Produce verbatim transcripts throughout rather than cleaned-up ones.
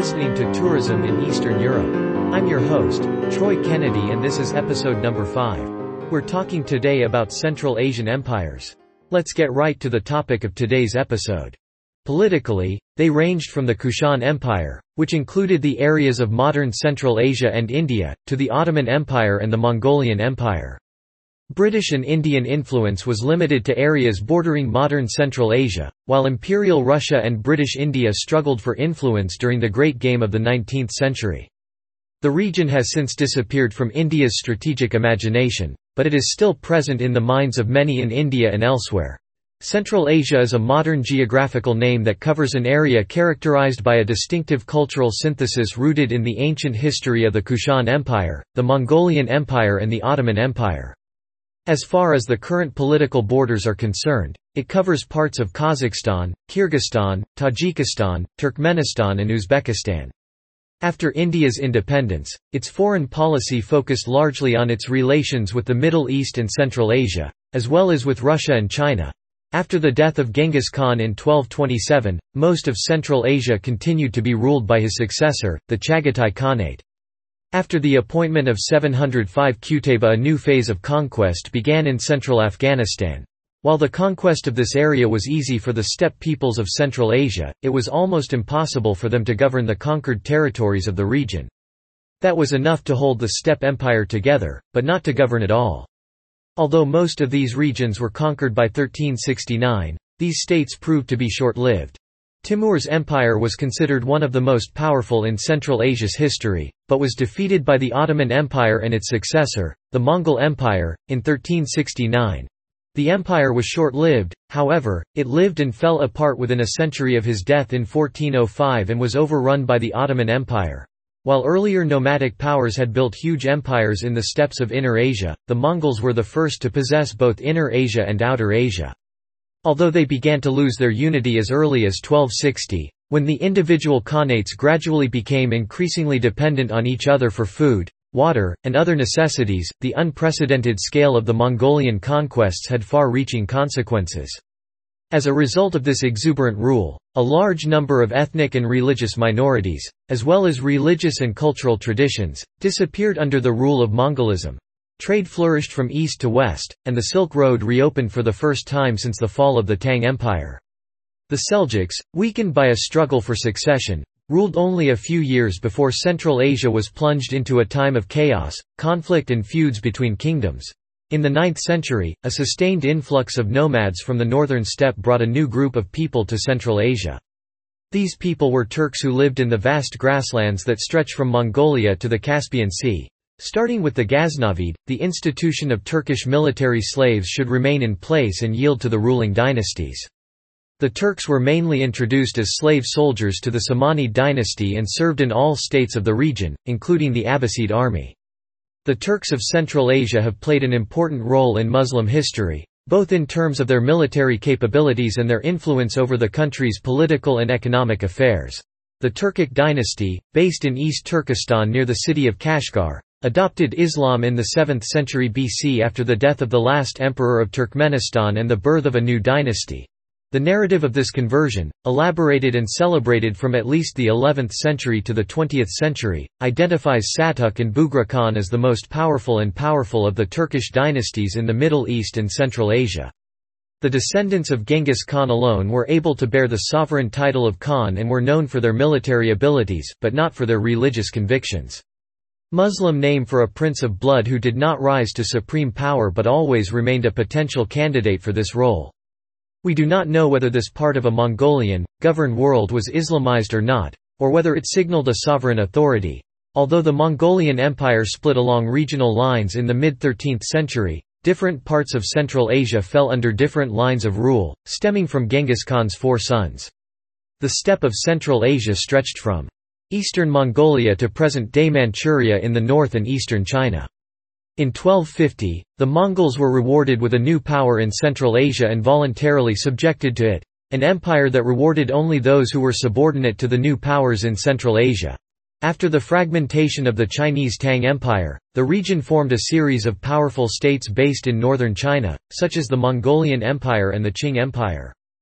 listening to Tourism in Eastern Europe. I'm your host, Troy Kennedy, and this is episode number five. We're talking today about Central Asian empires. Let's get right to the topic of today's episode. Politically, they ranged from the Kushan Empire, which included the areas of modern Central Asia and India, to the Ottoman Empire and the Mongolian Empire. British and Indian influence was limited to areas bordering modern Central Asia, while Imperial Russia and British India struggled for influence during the Great Game of the nineteenth century. The region has since disappeared from India's strategic imagination, but it is still present in the minds of many in India and elsewhere. Central Asia is a modern geographical name that covers an area characterized by a distinctive cultural synthesis rooted in the ancient history of the Kushan Empire, the Mongolian Empire and the Ottoman Empire. As far as the current political borders are concerned, it covers parts of Kazakhstan, Kyrgyzstan, Tajikistan, Turkmenistan and Uzbekistan. After India's independence, its foreign policy focused largely on its relations with the Middle East and Central Asia, as well as with Russia and China. After the death of Genghis Khan in twelve twenty-seven, most of Central Asia continued to be ruled by his successor, the Chagatai Khanate. After the appointment of seven hundred five Qutayba, a new phase of conquest began in central Afghanistan. While the conquest of this area was easy for the steppe peoples of Central Asia, it was almost impossible for them to govern the conquered territories of the region. That was enough to hold the steppe empire together, but not to govern at all. Although most of these regions were conquered by thirteen sixty-nine, these states proved to be short-lived. Timur's empire was considered one of the most powerful in Central Asia's history, but was defeated by the Ottoman Empire and its successor, the Mongol Empire, in thirteen sixty-nine. The empire was short-lived, however, it lived and fell apart within a century of his death in fourteen oh five and was overrun by the Ottoman Empire. While earlier nomadic powers had built huge empires in the steppes of Inner Asia, the Mongols were the first to possess both Inner Asia and Outer Asia. Although they began to lose their unity as early as twelve sixty, when the individual khanates gradually became increasingly dependent on each other for food, water, and other necessities, the unprecedented scale of the Mongolian conquests had far-reaching consequences. As a result of this exuberant rule, a large number of ethnic and religious minorities, as well as religious and cultural traditions, disappeared under the rule of Mongolism. Trade flourished from east to west, and the Silk Road reopened for the first time since the fall of the Tang Empire. The Seljuks, weakened by a struggle for succession, ruled only a few years before Central Asia was plunged into a time of chaos, conflict and feuds between kingdoms. In the ninth century, a sustained influx of nomads from the northern steppe brought a new group of people to Central Asia. These people were Turks who lived in the vast grasslands that stretch from Mongolia to the Caspian Sea. Starting with the Ghaznavid, the institution of Turkish military slaves should remain in place and yield to the ruling dynasties. The Turks were mainly introduced as slave soldiers to the Samanid dynasty and served in all states of the region, including the Abbasid army. The Turks of Central Asia have played an important role in Muslim history, both in terms of their military capabilities and their influence over the country's political and economic affairs. The Turkic dynasty, based in East Turkestan near the city of Kashgar, adopted Islam in the seventh century B C after the death of the last emperor of Turkmenistan and the birth of a new dynasty. The narrative of this conversion, elaborated and celebrated from at least the eleventh century to the twentieth century, identifies Satuk and Bughra Khan as the most powerful and powerful of the Turkish dynasties in the Middle East and Central Asia. The descendants of Genghis Khan alone were able to bear the sovereign title of Khan and were known for their military abilities, but not for their religious convictions. Muslim name for a prince of blood who did not rise to supreme power but always remained a potential candidate for this role. We do not know whether this part of a Mongolian, governed world was Islamized or not, or whether it signaled a sovereign authority. Although the Mongolian Empire split along regional lines in the mid-thirteenth century, different parts of Central Asia fell under different lines of rule, stemming from Genghis Khan's four sons. The steppe of Central Asia stretched from eastern Mongolia to present-day Manchuria in the north and eastern China. In twelve fifty, the Mongols were rewarded with a new power in Central Asia and voluntarily subjected to it, an empire that rewarded only those who were subordinate to the new powers in Central Asia. After the fragmentation of the Chinese Tang Empire, the region formed a series of powerful states based in northern China, such as the Mongolian Empire and the Qing Empire.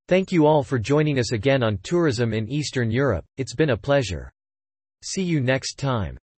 Thank you all for joining us again on Tourism in Eastern Europe, it's been a pleasure. See you next time.